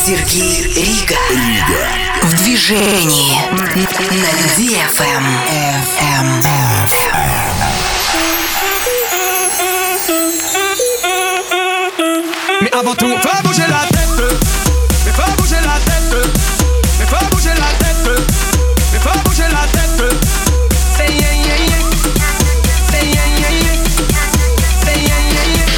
Сергей Рига. В движении на DFM. Mais avant tout, fais bouger la tête. Mais fais bouger la tête. Mais fais bouger la tête. Mais fais bouger la tête. Say yeah yeah yeah. Say yeah yeah yeah. Say yeah yeah yeah.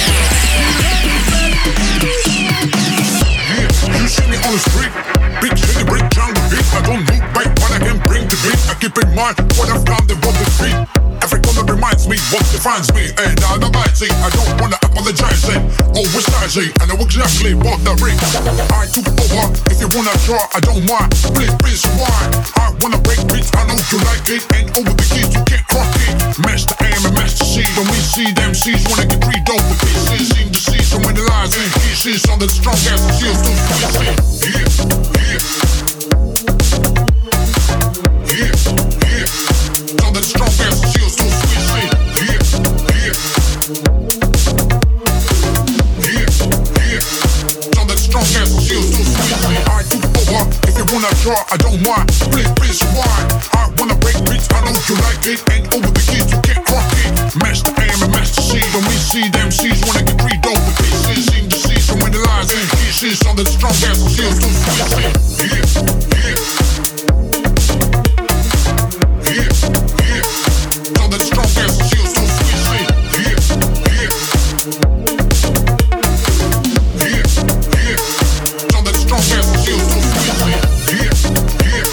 Yeah, you see me on the street. Big city, brick jungle beat. I don't look back, but I can bring the beat. I keep in mind what I've done, they want the street. Every corner reminds me what defines me. And I don't wanna apologize. Always nicely, I know exactly what the ring. I took over. If you wanna try, I don't mind. Please rewind. I wanna break beats, I know you like it. Ain't over the keys, you can't crack it. Master A and Master C. Don't we see them C's wanna get read over the pieces. Seem to see so many lies and pieces on the strong ass seals to see. Yeah, yeah. Yeah, on the strong ass seals to see. Yeah, yeah. On the strong ass seals to see. I took over. If you wanna try, I don't mind. Please rewind. I wanna break beats, I know you like it. Ain't over the keys, you can't crack it. Master A and Master C. When we see them C's wanna get read over the pieces. Seem to see so many lies and pieces on the strong ass seals to see. Yeah, yeah. Yeah, on the strong ass seals to see. Yeah, yeah. Yeah, on the strong ass seals to see. Yeah, yeah.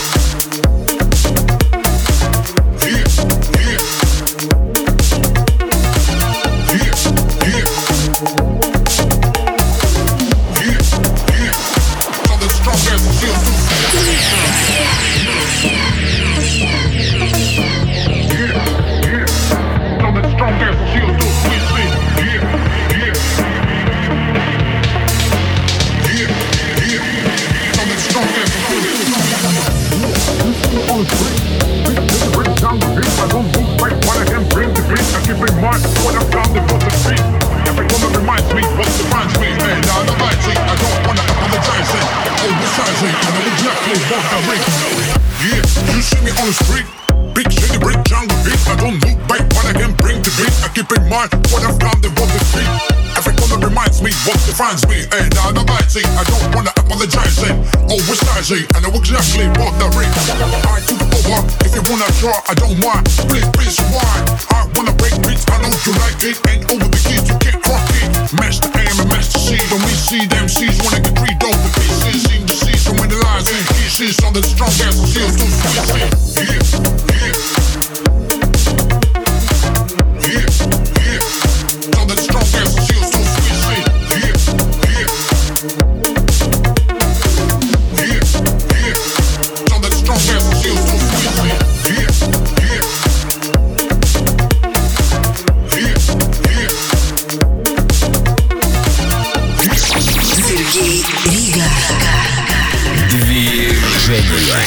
Defines me, and I'm inviting. I don't wanna apologize, and always nicely. I know exactly what the ring. I took over. If you wanna try, I don't mind. Please rewind. I wanna break beats, I know you like it. Ain't over the keys, you can't crack it. Master A and Master C. When we see them C's wanna get read over the pieces. Seem to see so many lies and pieces on the strong ass seals to see. Yeah, yeah. Yeah, on the strong ass seals to see. Сергей Рига. Движение.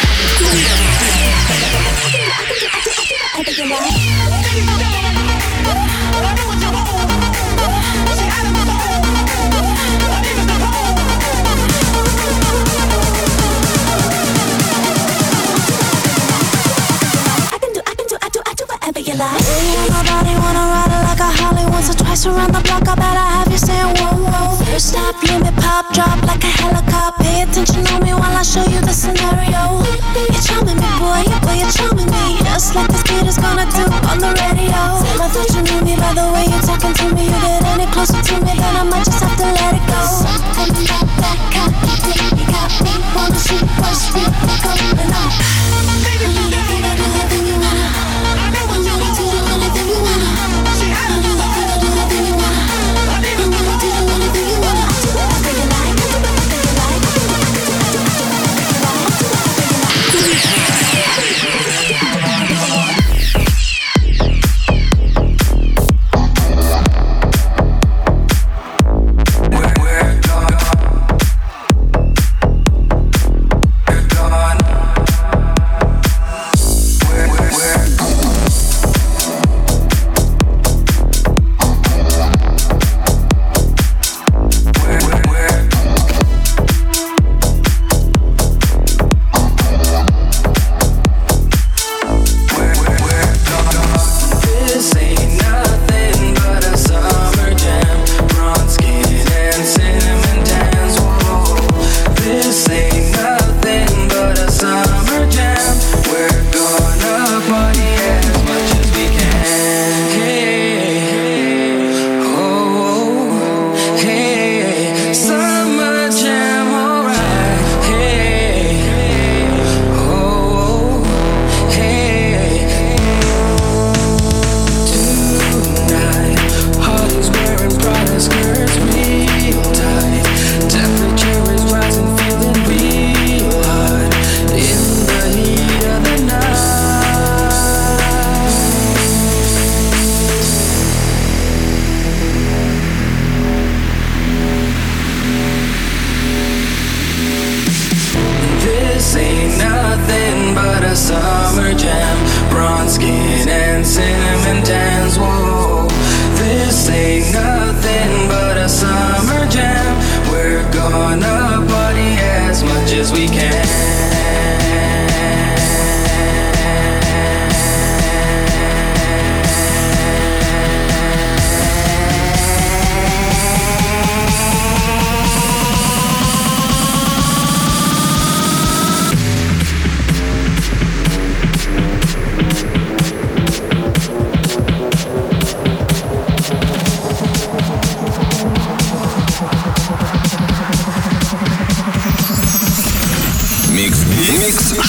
Nobody wanna ride it like a Harley once or twice around the block. I better have you saying whoa, whoa. First stop, let me pop, drop like a helicopter. Pay attention on me while I show you the scenario. You're charming me, boy, you're charming me. Just like this kid is gonna do on the radio. I thought you knew me by the way you're talking to me. You get any closer to me, then I might just have to let it go. Coming back, that kind of thing. You got me, wanna shoot first, we're coming up. Baby, you can do anything you wanna.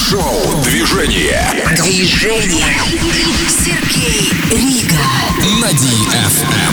Шоу «Движение». Движение. Сергей Рига. На DFM.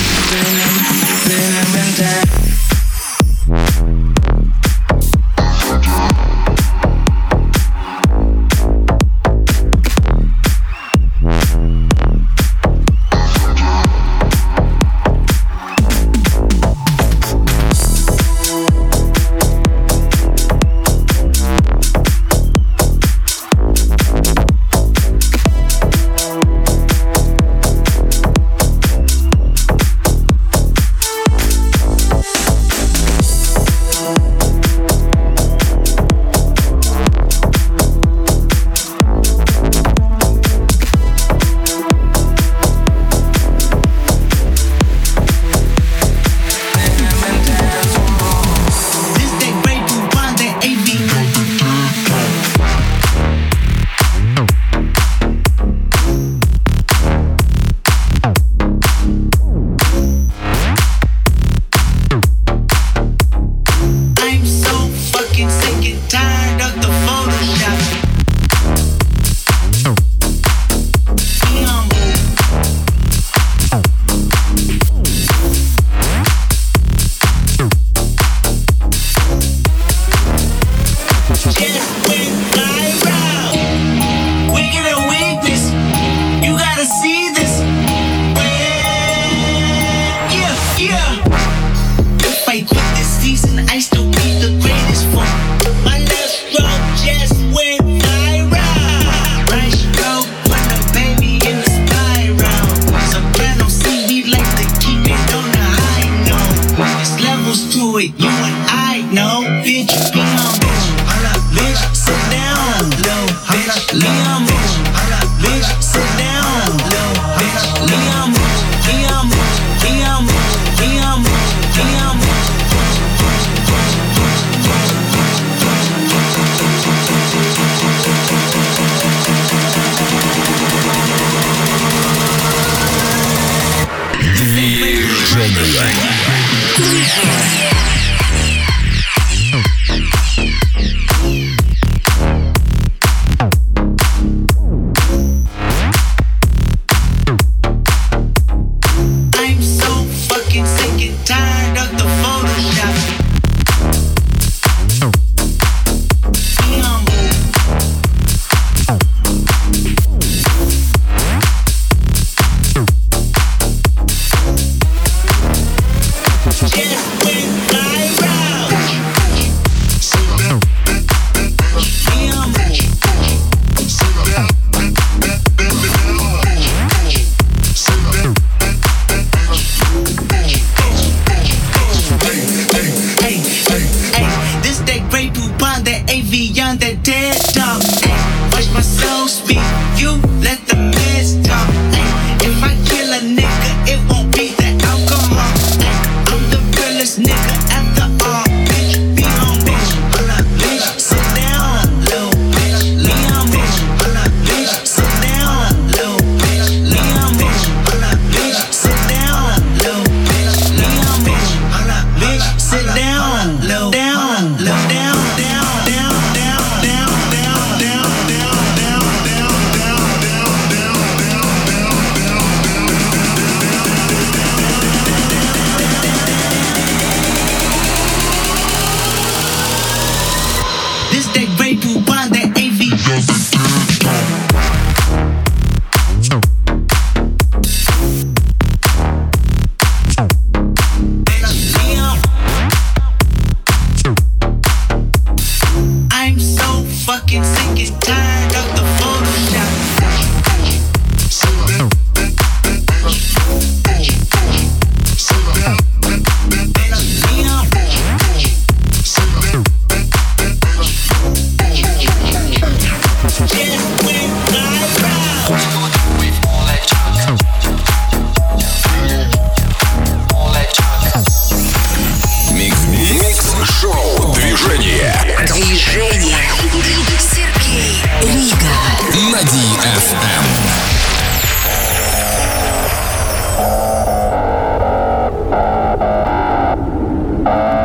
DFM.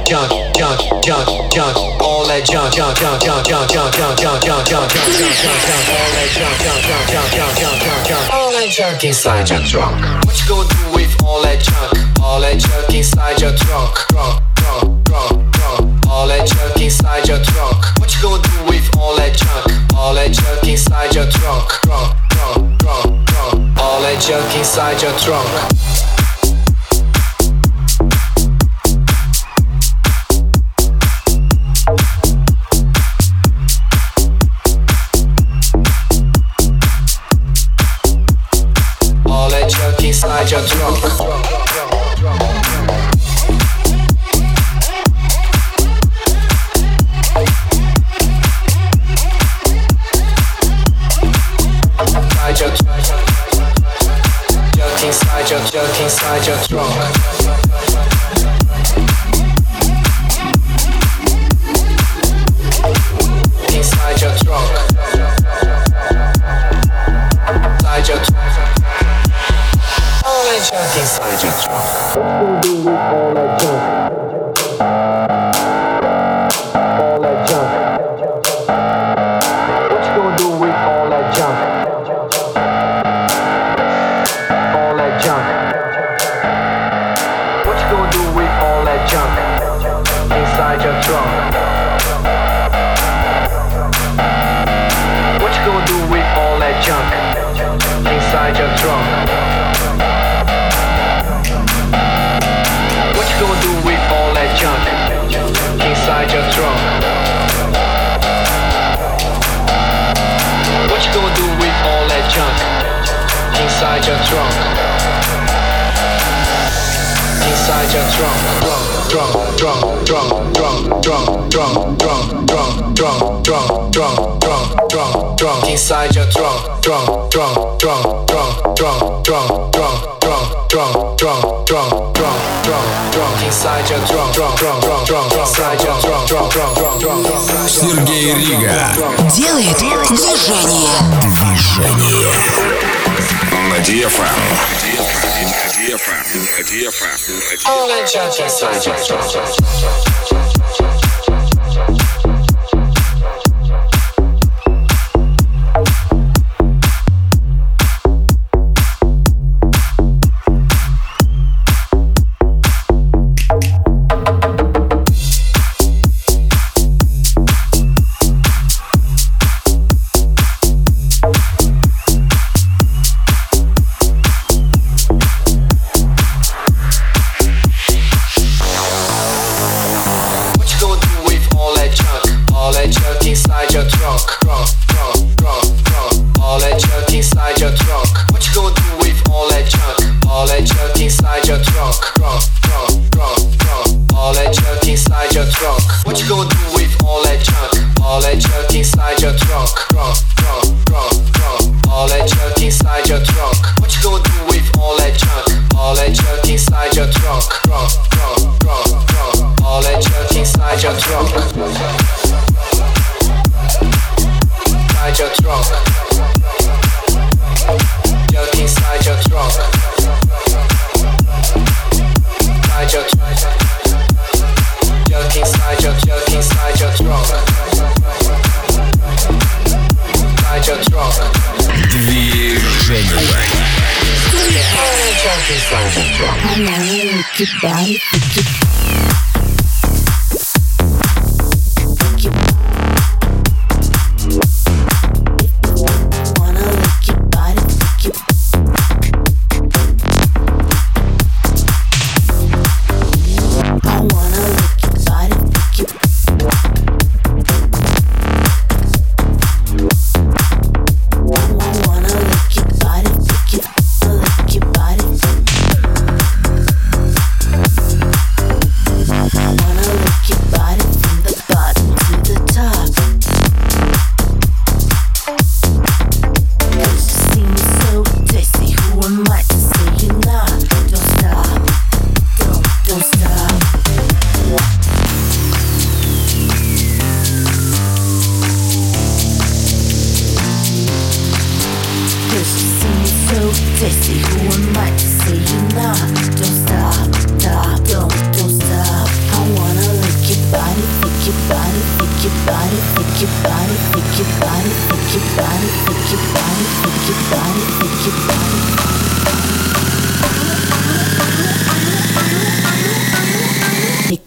junk, junk, junk, junk, all that junk, junk, junk, junk, junk, junk, junk, junk, junk, junk, junk, all that junk, junk, junk, junk, junk, junk, junk, junk, all that junk inside your trunk. What you gonna do with all that junk? All that junk inside your trunk, trunk, trunk, trunk, trunk, all that junk inside your trunk. What you gonna do with all that junk? All that junk inside your trunk, trunk, trunk, trunk, trunk, all that junk inside your trunk. Inside your trunk. Inside your trunk. Inside your trunk. Inside your trunk. All that junk inside your trunk. What you gonna do with all that junk? All that junk. What you gonna do with all that junk? All that junk. What you gonna do with all that junk inside your trunk? What you gonna do with all that junk inside your trunk? What you gonna do with all that junk inside your trunk? What you gonna do with all that junk inside your trunk? Inside your trunk, trunk, trunk, trunk, trunk, trunk, trunk, trunk, trunk, trunk, trunk, trunk, trunk, trunk, trunk, inside your trunk, trunk, trunk, trunk, trunk, trunk, trunk, trunk, trunk, trunk, trunk, trunk, trunk, trunk, inside your trunk, trunk, trunk, trunk, inside your trunk, trunk, trunk, trunk, trunk. Сергей Рига делает движение. На DFM. All that junk inside your trunk.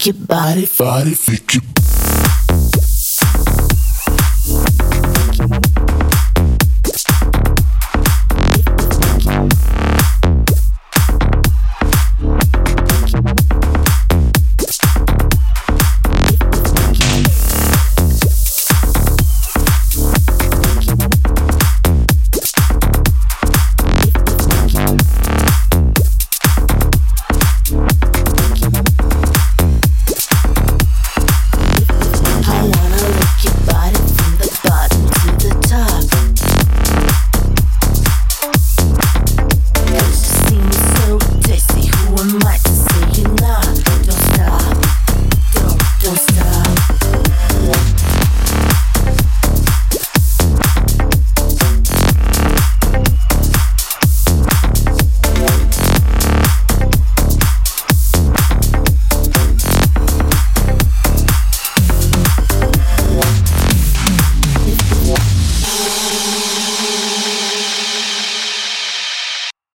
freaky body, freaky.